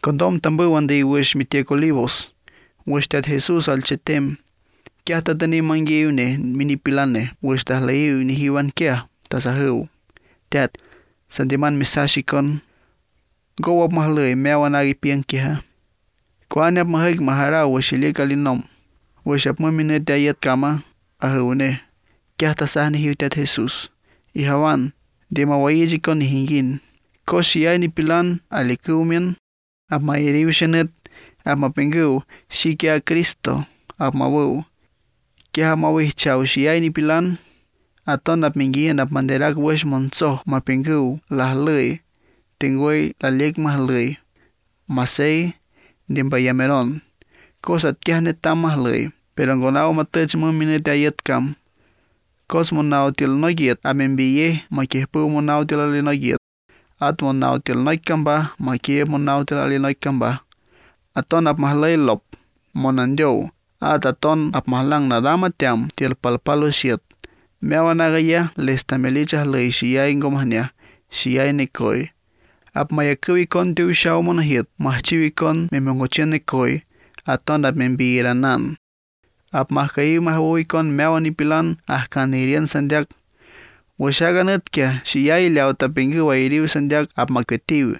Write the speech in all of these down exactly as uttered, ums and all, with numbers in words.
Condom tambuwan de wish mitiek olivos. Wish tat Jesus al chetem. Kia tatani mangiu ne minipilane. Wish tas laiu ni hiwan kia. Tasahu. Tat. Sandiman misashikon. Gowap mahlui meawan agi piang kia. Kuanyap mahig mahara wish ilikalinom. Wish ap mamine dayat kama. Ahune. Kia tasah ni hiu tat Jesus. Ihawan. Di mawayijikon ni hingin. Ko siya ni pilan alikumian. Ap mairiu shenet. Ap mapenggu. Shikia Kristo. Ap mawu. Kia mawih chau siya ni pilan. Aton ap minggian ap manderak wish monsoh mapenggu. Lah lui. Tingway lalik mahlui. Masay. Dimbayameron. Kosat kia netam mahlui. Pero ngonao matech mamine dayat kam. Kos monao til noyet amembiye makihpu monao til alinoyet. At monao til noykamba makie monao til alinoykamba. Aton ap mahlay lop monanjo. At aton ap mahlang nadamatiam til palpalo siet. Meawanagaya lestamelichah lay siyay ngomahnya siyay nekoy. Ap mayakuikon tu shaw monahit mahchiwikon memongochen nekoy. Aton ap membiranan. Ap mahkayu mahwuikon meawan ipilan ahkan irian sandiak. Washaganat kia siyay liaw tapinggu wa iriu sandiak ap makwetiu.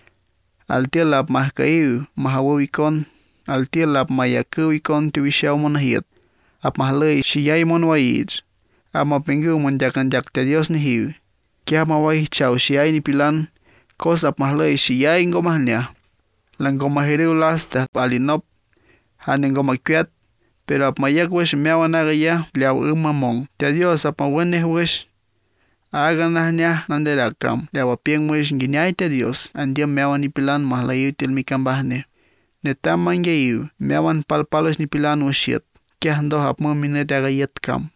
Altil ap mahkayu mahwuikon. Altil ap mayakuikon tuwisyaw monahit. Ap mahlay siyay monwayij. Ap mapinggu monjakanjak te Dios ni hiu. Kia maway chaw siyay ni pilan. Kos ap mahlay siyay ngomahnya. Langgomahiriu las ta alinop. Hanengomakwet. Pero ap mayak wish meawanagaya liaw umamong. Te Dios ap maweneh wish. Aganahnya nanderakam. Liaw apiang wish nginiay te Dios. Andiam meawan ipilan mahlayu til mikambahne. Netam mangyayu. Meawan palpalos ni pilan wisyet. Kia handoh ap mamine dagayet kam.